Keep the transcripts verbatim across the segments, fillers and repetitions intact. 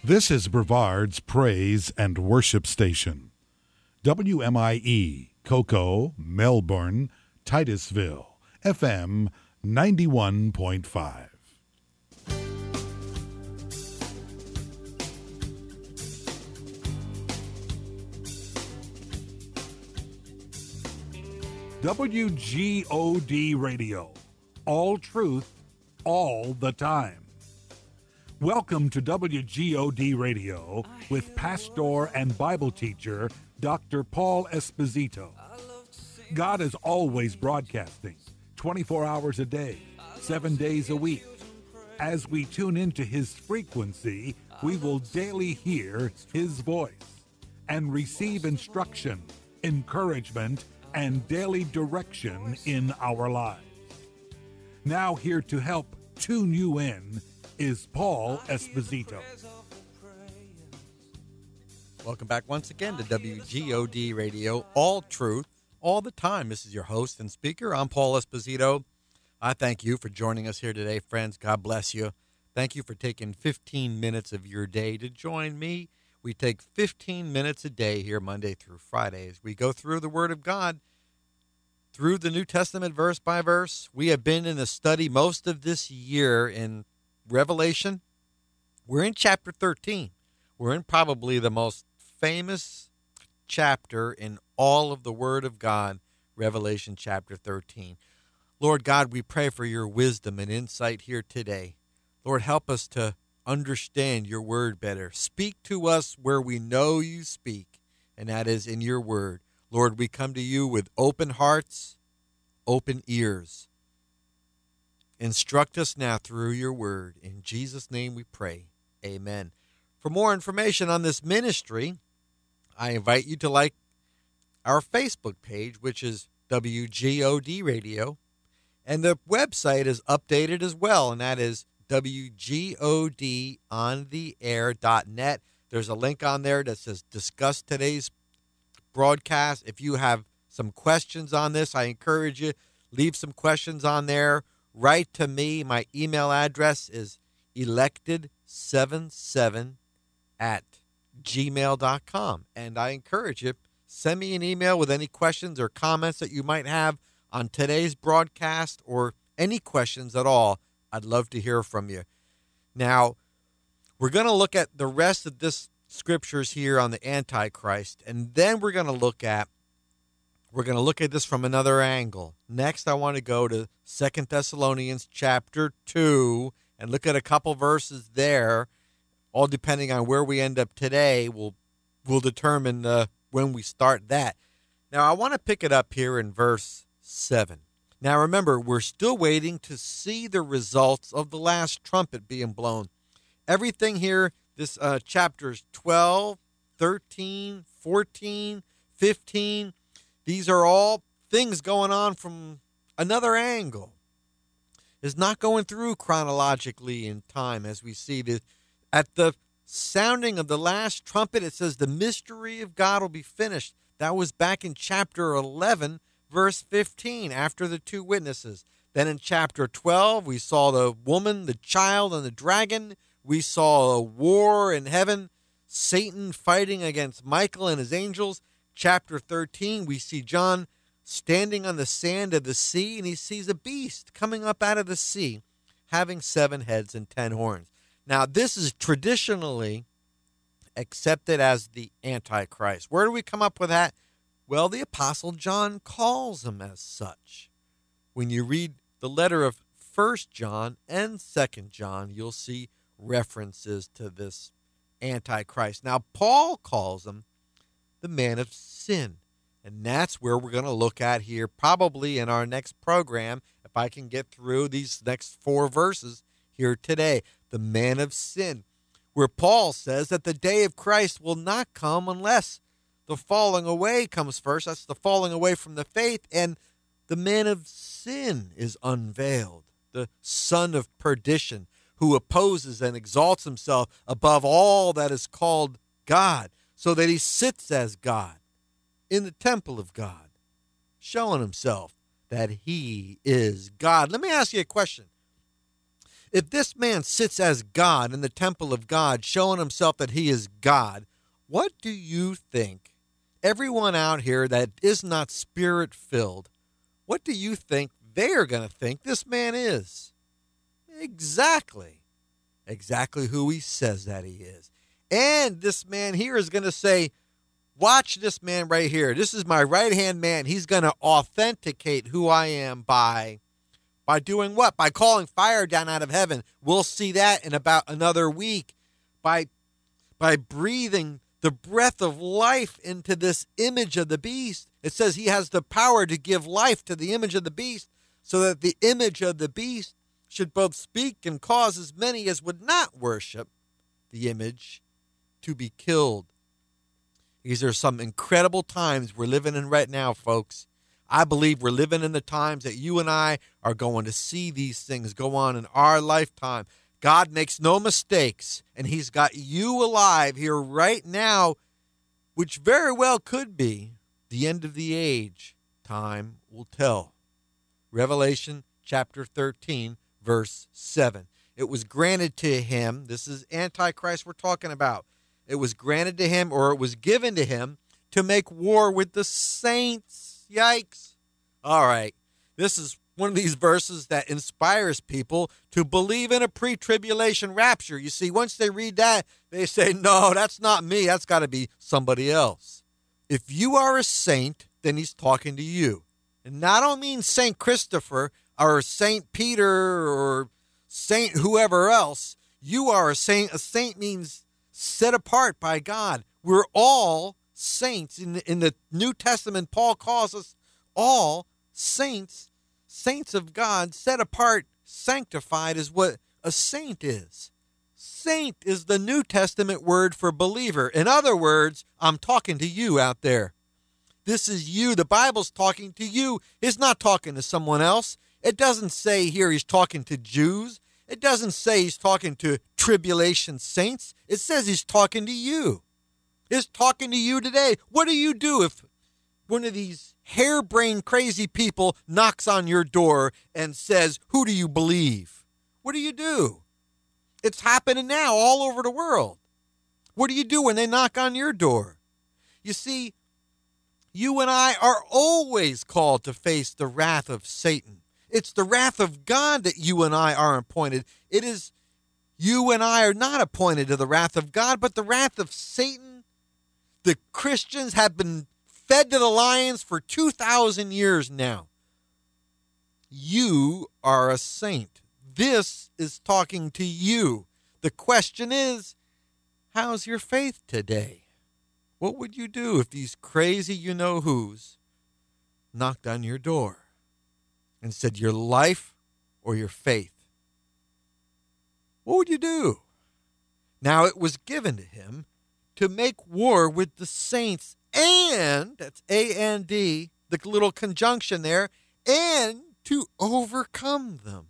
This is Brevard's Praise and Worship Station. W M I E, Cocoa, Melbourne, Titusville, F M ninety-one point five. W G O D Radio, all truth, all the time. Welcome to W G O D Radio with pastor and Bible teacher Doctor Paul Esposito. God is always broadcasting, twenty-four hours a day, seven days a week. As we tune into his frequency, we will daily hear his voice and receive instruction, encouragement, and daily direction in our lives. Now here to help tune you in is Paul Esposito. Welcome back once again to W G O D Radio, all truth, all the time. This is your host and speaker. I'm Paul Esposito. I thank you for joining us here today, friends. God bless you. Thank you for taking fifteen minutes of your day to join me. We take fifteen minutes a day here, Monday through Friday, as we go through the Word of God, through the New Testament verse by verse. We have been in a study most of this year in Revelation. We're in chapter thirteen. We're in probably the most famous chapter in all of the Word of God, Revelation chapter thirteen. Lord God, we pray for your wisdom and insight here today. Lord, help us to understand your word better. Speak to us where we know you speak, and that is in your word. Lord, we come to you with open hearts, open ears. Instruct us now through your word. In Jesus' name we pray. Amen. For more information on this ministry, I invite you to like our Facebook page, which is W G O D Radio. And the website is updated as well, and that is W G O D on the air dot net. There's a link on there that says discuss today's broadcast. If you have some questions on this, I encourage you, leave some questions on there. Write to me. My email address is elected seventy-seven at gmail dot com. And I encourage you, send me an email with any questions or comments that you might have on today's broadcast or any questions at all. I'd love to hear from you. Now, we're going to look at the rest of this scriptures here on the Antichrist, and then we're going to look at We're going to look at this from another angle. Next, I want to go to Second Thessalonians chapter two and look at a couple verses there. All depending on where we end up today will will determine uh, when we start that. Now, I want to pick it up here in verse seven. Now, remember, we're still waiting to see the results of the last trumpet being blown. Everything here, this uh, chapters twelve, thirteen, fourteen, fifteen, these are all things going on from another angle. It's not going through chronologically in time as we see this. At the sounding of the last trumpet, it says the mystery of God will be finished. That was back in chapter eleven, verse fifteen, after the two witnesses. Then in chapter twelve, we saw the woman, the child, and the dragon. We saw a war in heaven, Satan fighting against Michael and his angels. Chapter thirteen, we see John standing on the sand of the sea, and he sees a beast coming up out of the sea, having seven heads and ten horns. Now, this is traditionally accepted as the Antichrist. Where do we come up with that? Well, the Apostle John calls him as such. When you read the letter of First John and Second John, you'll see references to this Antichrist. Now, Paul calls him the man of sin. And that's where we're going to look at here, probably in our next program, if I can get through these next four verses here today. The man of sin, where Paul says that the day of Christ will not come unless the falling away comes first. That's the falling away from the faith, and the man of sin is unveiled, the son of perdition, who opposes and exalts himself above all that is called God, so that he sits as God in the temple of God, showing himself that he is God. Let me ask you a question. If this man sits as God in the temple of God, showing himself that he is God, what do you think? Everyone out here that is not spirit-filled, what do you think they are going to think this man is? Exactly. Exactly who he says that he is. And this man here is going to say, watch this man right here. This is my right-hand man. He's going to authenticate who I am by, by doing what? By calling fire down out of heaven. We'll see that in about another week. By, by breathing the breath of life into this image of the beast. It says he has the power to give life to the image of the beast, so that the image of the beast should both speak and cause as many as would not worship the image to be killed. These are some incredible times we're living in right now, folks. I believe we're living in the times that you and I are going to see these things go on in our lifetime. God makes no mistakes, and he's got you alive here right now, which very well could be the end of the age. Time will tell. Revelation chapter thirteen, verse seven. It was granted to him, this is Antichrist we're talking about. It was granted to him, or it was given to him, to make war with the saints. Yikes. All right. This is one of these verses that inspires people to believe in a pre-tribulation rapture. You see, once they read that, they say, no, that's not me. That's got to be somebody else. If you are a saint, then he's talking to you. And I don't mean Saint Christopher or Saint Peter or Saint whoever else. You are a saint. A saint means set apart by God. We're all saints. In the, in the New Testament, Paul calls us all saints. Saints of God, set apart, sanctified is what a saint is. Saint is the New Testament word for believer. In other words, I'm talking to you out there. This is you. The Bible's talking to you. It's not talking to someone else. It doesn't say here he's talking to Jews. It doesn't say he's talking to tribulation saints. It says he's talking to you. He's talking to you today. What do you do if one of these harebrained crazy people knocks on your door and says, who do you believe? What do you do? It's happening now all over the world. What do you do when they knock on your door? You see, you and I are always called to face the wrath of Satan. It's the wrath of God that you and I are appointed. It is you and I are not appointed to the wrath of God, but the wrath of Satan. The Christians have been fed to the lions for two thousand years now. You are a saint. This is talking to you. The question is, how's your faith today? What would you do if these crazy you-know-whos knocked on your door and said your life or your faith? What would you do? Now it was given to him to make war with the saints, and, that's A and D, the little conjunction there, and to overcome them.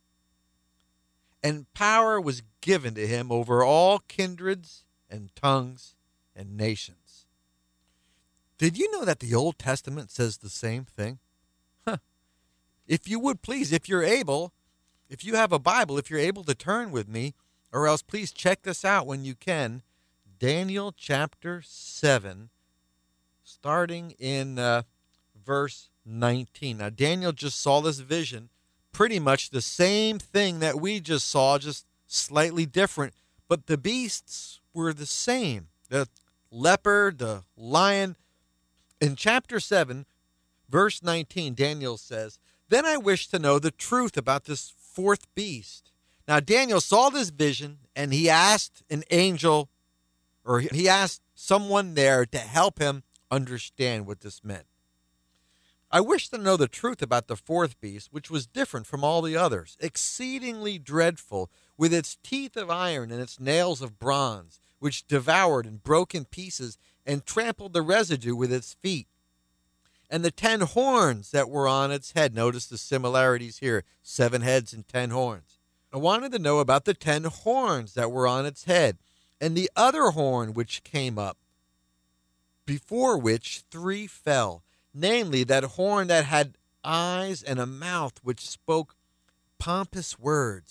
And power was given to him over all kindreds and tongues and nations. Did you know that the Old Testament says the same thing? Huh. If you would please, if you're able, if you have a Bible, if you're able to turn with me, or else please check this out when you can. Daniel chapter seven, starting in uh, verse nineteen. Now, Daniel just saw this vision, pretty much the same thing that we just saw, just slightly different, but the beasts were the same. The leopard, the lion. In chapter seven, verse nineteen, Daniel says, "Then I wish to know the truth about this fourth beast." Now, Daniel saw this vision, and he asked an angel, or he asked someone there to help him understand what this meant. "I wish to know the truth about the fourth beast, which was different from all the others, exceedingly dreadful, with its teeth of iron and its nails of bronze, which devoured and broke in pieces and trampled the residue with its feet. And the ten horns that were on its head." Notice the similarities here, seven heads and ten horns. "I wanted to know about the ten horns that were on its head, and the other horn which came up, before which three fell, namely that horn that had eyes and a mouth which spoke pompous words,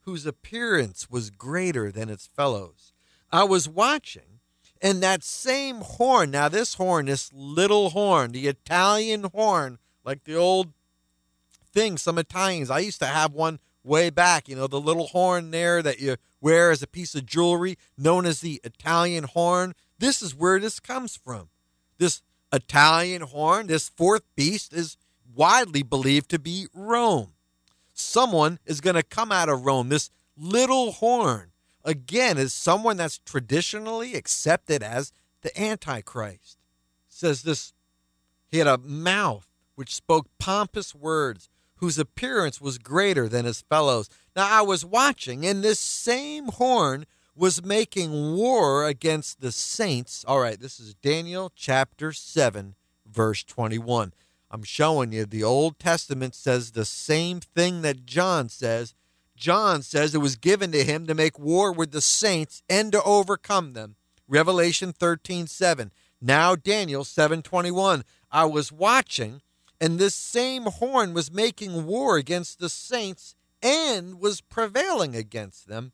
whose appearance was greater than its fellows. I was watching, and that same horn, now this horn, this little horn, the Italian horn, like the old thing, some Italians, I used to have one way back, you know, the little horn there that you wear as a piece of jewelry, known as the Italian horn. This is where this comes from. This Italian horn, this fourth beast, is widely believed to be Rome. Someone is going to come out of Rome. This little horn, again, is someone that's traditionally accepted as the Antichrist. It says this, he had a mouth which spoke pompous words, whose appearance was greater than his fellows. Now I was watching, and this same horn was making war against the saints. All right, this is Daniel chapter seven, verse twenty-one. I'm showing you the Old Testament says the same thing that John says. John says it was given to him to make war with the saints and to overcome them. Revelation thirteen seven. Now Daniel seven twenty-one. I was watching, and this same horn was making war against the saints and was prevailing against them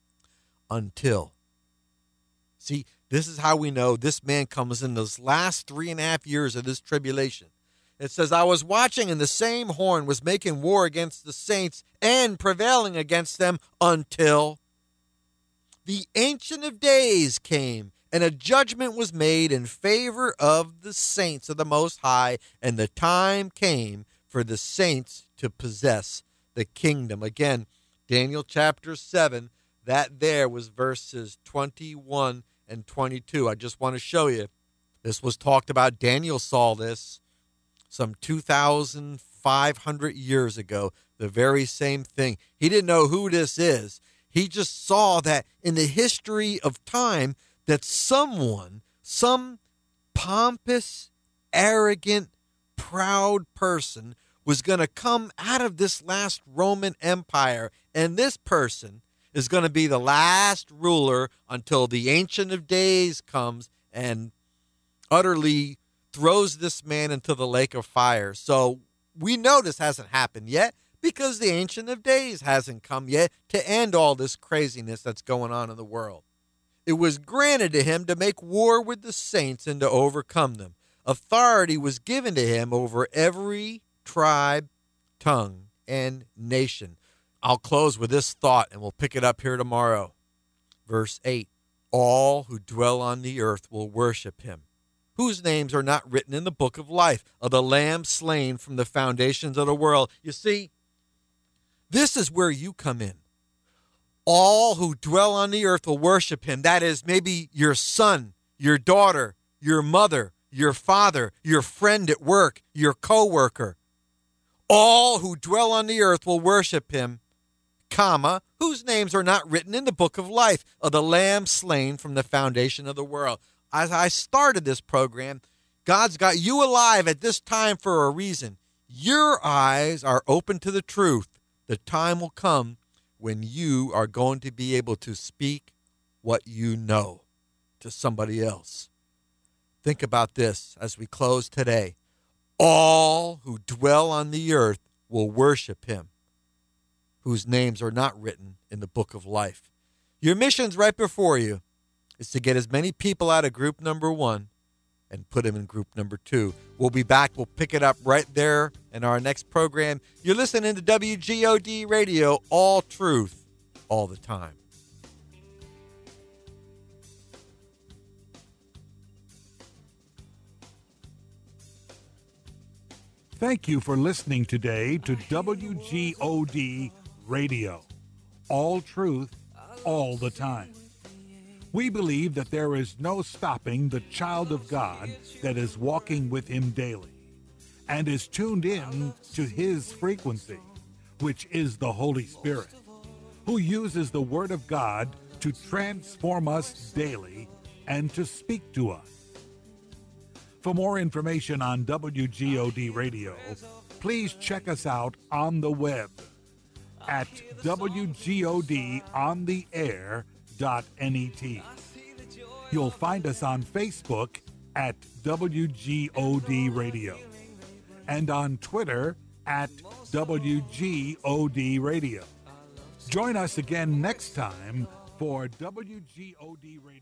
until. See, this is how we know this man comes in those last three and a half years of this tribulation. It says, I was watching, and the same horn was making war against the saints and prevailing against them until the Ancient of Days came, and a judgment was made in favor of the saints of the Most High, and the time came for the saints to possess the kingdom. Again, Daniel chapter seven, that there was verses twenty-one and twenty-two. I just want to show you. This was talked about. Daniel saw this some two thousand five hundred years ago, the very same thing. He didn't know who this is. He just saw that in the history of time, that someone, some pompous, arrogant, proud person was going to come out of this last Roman Empire, and this person is going to be the last ruler until the Ancient of Days comes and utterly throws this man into the lake of fire. So we know this hasn't happened yet because the Ancient of Days hasn't come yet to end all this craziness that's going on in the world. It was granted to him to make war with the saints and to overcome them. Authority was given to him over every tribe, tongue, and nation. I'll close with this thought, and we'll pick it up here tomorrow. Verse eight, all who dwell on the earth will worship him, whose names are not written in the book of life of the Lamb slain from the foundations of the world. You see, this is where you come in. All who dwell on the earth will worship him. That is, maybe your son, your daughter, your mother, your father, your friend at work, your co-worker. All who dwell on the earth will worship him, comma, whose names are not written in the book of life of the Lamb slain from the foundation of the world. As I started this program, God's got you alive at this time for a reason. Your eyes are open to the truth. The time will come when you are going to be able to speak what you know to somebody else. Think about this as we close today. All who dwell on the earth will worship him, whose names are not written in the book of life. Your mission's right before you is to get as many people out of group number one and put them in group number two. We'll be back. We'll pick it up right there in our next program. You're listening to W G O D Radio, all truth, all the time. Thank you for listening today to W G O D Radio, all truth, all the time. We believe that there is no stopping the child of God that is walking with him daily and is tuned in to his frequency, which is the Holy Spirit, who uses the Word of God to transform us daily and to speak to us. For more information on W G O D Radio, please check us out on the web at w g o d on the air dot net. You'll find us on Facebook at W G O D Radio and on Twitter at W G O D Radio. Join us again next time for W G O D Radio.